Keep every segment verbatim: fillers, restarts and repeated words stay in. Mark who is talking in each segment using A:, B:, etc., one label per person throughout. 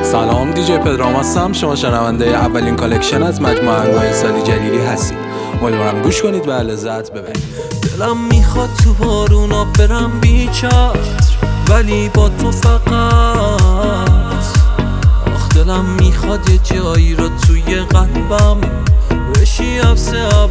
A: سلام، دیجی پدرام هستم. شما شنونده اولین کالکشن از مجموعه آهنگ‌های سالی جلیلی هستید. امیدوارم گوش کنید و لذت ببرید.
B: دلم میخواد تو بارونا برم بیچتر، ولی با تو فقط. آخ دلم میخواد یه جایی رو توی قلبم بشی حبس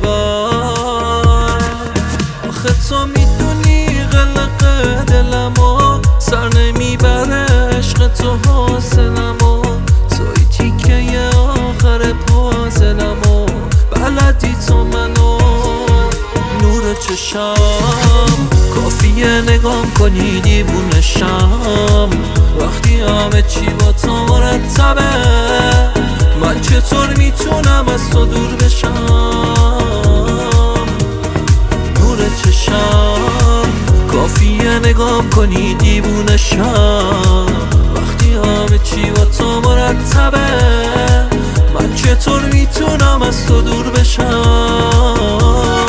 B: ابد. آخه تو میدونی قلق دلمو سر نمیبره، عشق تو حاصلمو، توی تیکه آخر پازلمو، بلدی تو منو. نور چشم کافیه نگام کنی دیوونشم، وقتی همه چی با تو مرتبه، من چطور میتونم از تو دور بشم. نور چشم کافیه نگام کنی دیوونشم، وقتی همه چی با تو مرتبه، من چطور میتونم از تو دور بشم.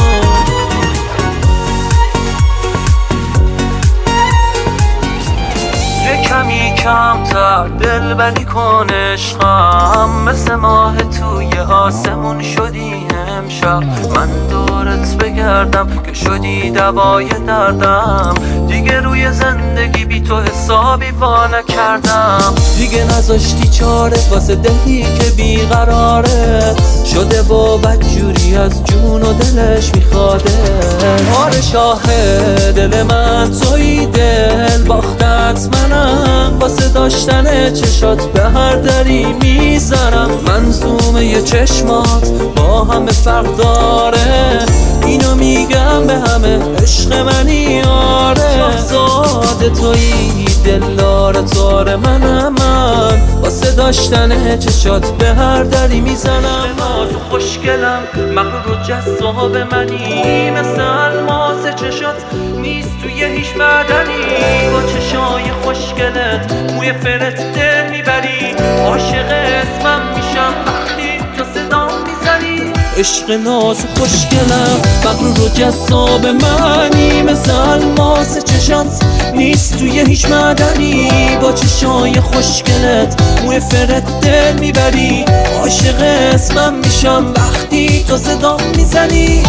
B: کمی کمتر دل بری کن عشقم، مثل ماه توی آسمون شدی امشب. من دورت بگردم که شدی دوای دردم، دیگه روی زندگی بی تو حسابی وا نکردم. دیگه نذاشتی چاره واسه دلی که بیقراره شده و بدجوری از جون و دلش میخواده. آره شاه دل من توی دل باختت منم، واسه داشتن چشات به هر دری میزنم. منظومه یه چشمات با همه فرق داره، اینو میگم به همه عشق منی. آره شاهزاده تویی دلدار تار منم، من واسه داشتن چشات به هر دری میزنم. ناز و خوشگلم مغرور و جذاب منی، مثل الماس چشات نیست توی هیچ معدنی. با چشای خوشگلت موی فرت دل میبری، عاشق اسمم میشم وقتی تو صدا میزنی. عشق ناز و خوشگلم مغرور و جذاب منی، مثل الماس چشات نیست توی هیچ معدنی. با چشای خوشگلت موی فرت دل میبری، عاشق اسمم میشم وقتی تو صدا میزنی.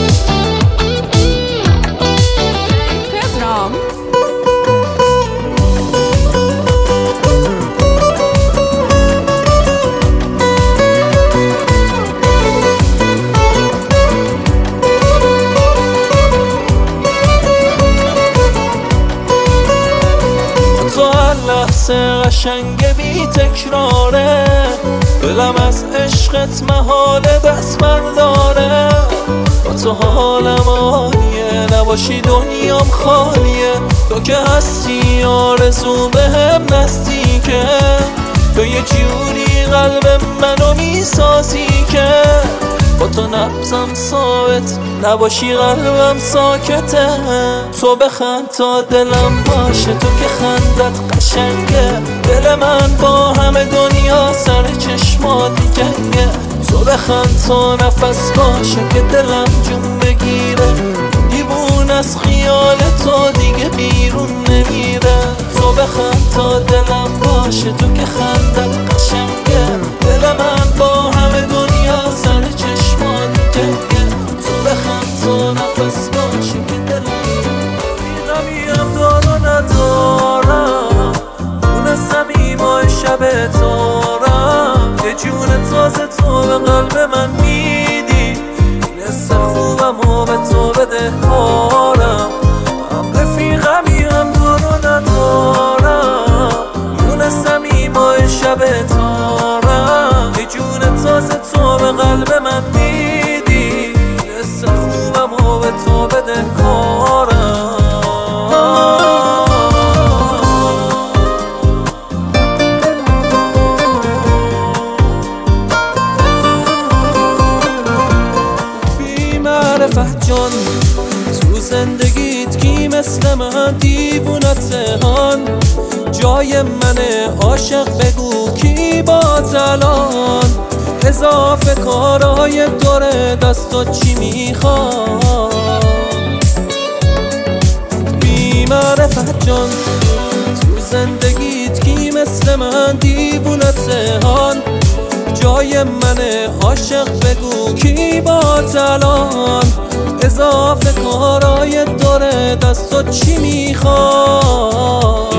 C: پدرام
B: لحظه قشنگ بی تکراره، دلم از عشقت محاله دست برداره. با تو حالم عالیه، نباشی دنیام خالیه. تو که هستی آرزو به هم نزدیکه، تو یه جوری قلب منو میسازی که با تو نبضم ثابت، نباشی قلبم ساکته. تو بخند تا دلم باشه، تو که خندت قشنگه. دل من با همه دنیا سر چشمات جنگه. تو بخند تا نفس باشه که دلم جون بگیره، دیوون از خیال تو دیگه بیرون نمیره. تو بخند تا دلم باشه، تو که خندت قشنگه. دل من با همه دنیا سر چشمات جنگه. تو بخند تا نفس باشه که دلم رفیقمیم دار و ندارم، دونستم ایمای شب تارم. یه جون تازه تو به قلب من میدی، نصف خوبم و به تو بده هارم. هم رفیقمیم دار و ندارم، دونستم ایمای شب تارم. یه جون تازه تو به قلب من میدی، نصف خوبم و به تو بده هارم. معرفت جان تو زندگیت کی مثل من دیوونته هان؟ جای منه عاشق بگو کی با الان؟ اضافه کارهای دوره دستا چی میخواد؟ بی معرفت جان تو زندگیت کی مثل مثل من دیوونته هان جای من عاشق بگو کی بات الان اضافه کارای داره دستو چی میخواد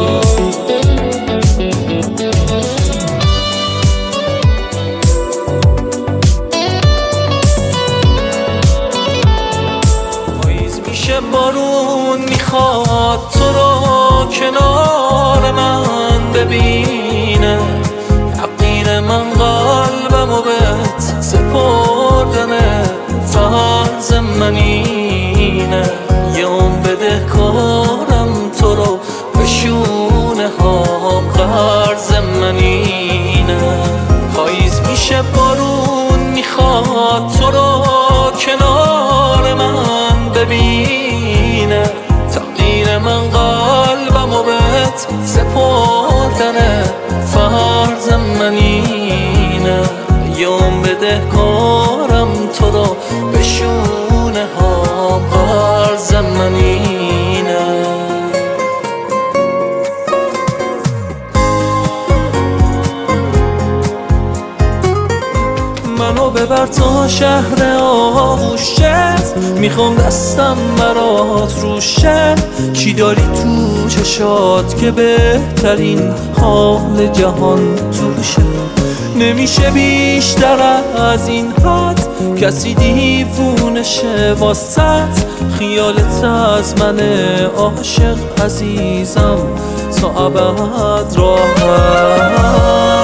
B: پاییز میشه بارون میخواد تو رو کنار من ببینه تقدیر من قلبمو بهت سپردنه فرض من اینه یه اون بده کارم تو رو به شونه هام قرض من اینه پاییز میشه بارون میخواد تو رو کنار من ببینه تقدیر من قلبمو بهت سپردنه فرض من اینه یوم بده کارم تو رو به شونه هام قرض من اینه منو ببر تا شهر آغوشت میخوام دستم برات روشه چی داری تو چشات که بهترین حال جهان توشه نمیشه بیشتر از این حد کسی دیوونه شه واسط خیالت از من عاشق عزیزم تا ابد راحت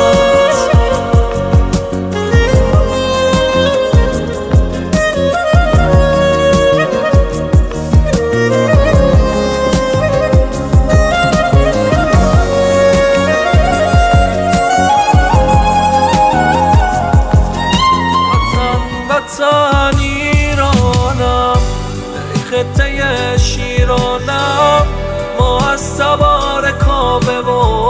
B: وطن ایرانم ای خطه شیرانم ما از سوار کابه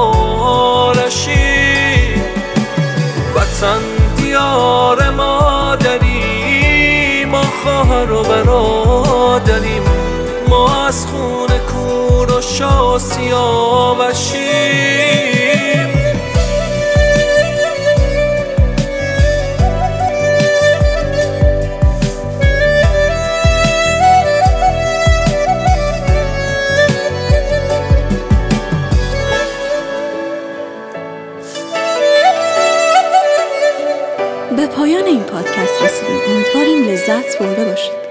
B: وارشی وطن دیار مادری ما خواهر و برادریم ما از خون کور و شاسیاوشیم
C: به پایان این پادکست رسیدیم. امیدواریم لذت برده باشید.